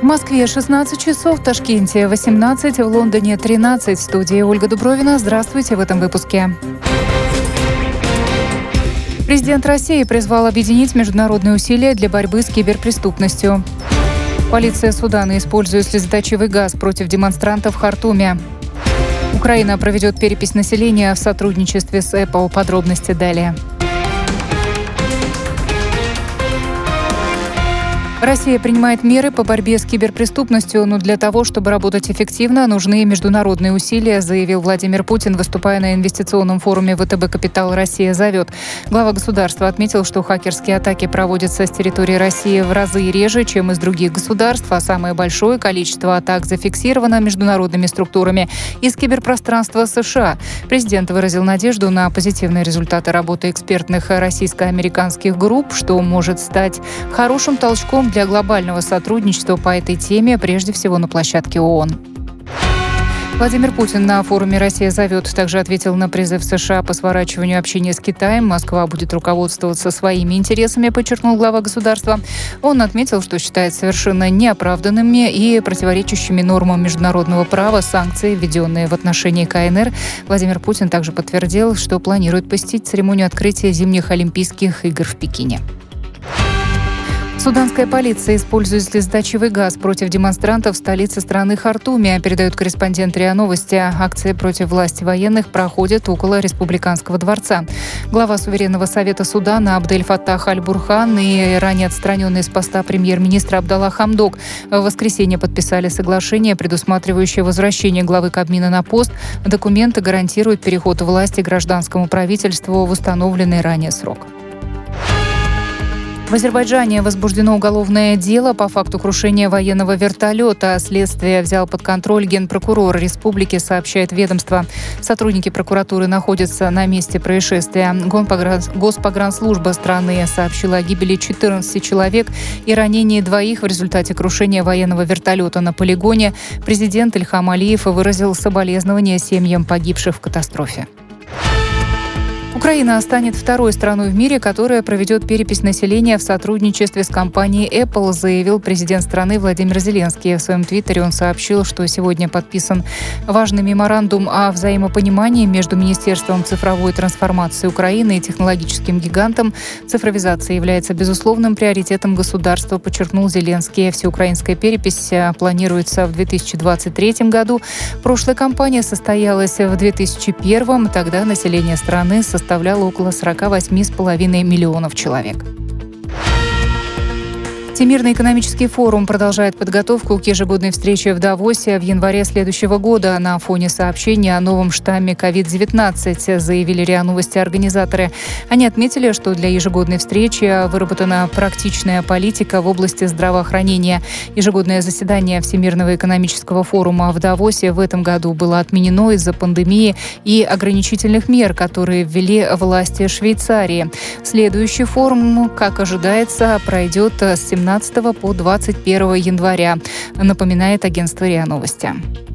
В Москве 16 часов, в Ташкенте 18, в Лондоне 13. В студии Ольга Дубровина. Здравствуйте в этом выпуске. Президент России призвал объединить международные усилия для борьбы с киберпреступностью. Полиция Судана использует слезоточивый газ против демонстрантов в Хартуме. Украина проведет перепись населения в сотрудничестве с Apple. Подробности далее. Россия принимает меры по борьбе с киберпреступностью, но для того, чтобы работать эффективно, нужны международные усилия, заявил Владимир Путин, выступая на инвестиционном форуме ВТБ «Капитал. Россия зовет». Глава государства отметил, что хакерские атаки проводятся с территории России в разы реже, чем из других государств, а самое большое количество атак зафиксировано международными структурами из киберпространства США. Президент выразил надежду на позитивные результаты работы экспертных российско-американских групп, что может стать хорошим толчком для глобального сотрудничества по этой теме, прежде всего на площадке ООН. Владимир Путин на форуме «Россия зовет» также ответил на призыв США по сворачиванию общения с Китаем. Москва будет руководствоваться своими интересами, подчеркнул глава государства. Он отметил, что считает совершенно неоправданными и противоречащими нормам международного права санкции, введенные в отношении КНР. Владимир Путин также подтвердил, что планирует посетить церемонию открытия зимних Олимпийских игр в Пекине. Суданская полиция использует слезоточивый газ против демонстрантов в столице страны Хартуме, передает корреспондент РИА Новости. Акции против власти военных проходят около Республиканского дворца. Глава Суверенного совета Судана Абдель-Фаттах Аль-Бурхан и ранее отстраненный с поста премьер-министра Абдалла Хамдок в воскресенье подписали соглашение, предусматривающее возвращение главы Кабмина на пост. Документы гарантируют переход власти гражданскому правительству в установленный ранее срок. В Азербайджане возбуждено уголовное дело по факту крушения военного вертолета. Следствие взял под контроль генпрокурор республики, сообщает ведомство. Сотрудники прокуратуры находятся на месте происшествия. Госпогранслужба страны сообщила о гибели 14 человек и ранении 2 в результате крушения военного вертолета на полигоне. Президент Ильхам Алиев выразил соболезнования семьям погибших в катастрофе. Украина станет второй страной в мире, которая проведет перепись населения в сотрудничестве с компанией Apple, заявил президент страны Владимир Зеленский. В своем твиттере он сообщил, что сегодня подписан важный меморандум о взаимопонимании между Министерством цифровой трансформации Украины и технологическим гигантом. Цифровизация является безусловным приоритетом государства, подчеркнул Зеленский. Всеукраинская перепись планируется в 2023 году. Прошлая кампания состоялась в 2001. Тогда население страны составляло около 48,5 миллионов человек. Всемирный экономический форум продолжает подготовку к ежегодной встрече в Давосе в январе следующего года. На фоне сообщения о новом штамме COVID-19, заявили РИА Новости организаторы. Они отметили, что для ежегодной встречи выработана практичная политика в области здравоохранения. Ежегодное заседание Всемирного экономического форума в Давосе в этом году было отменено из-за пандемии и ограничительных мер, которые ввели власти Швейцарии. Следующий форум, как ожидается, пройдет с 17 по 21 января, напоминает агентство РИА Новости.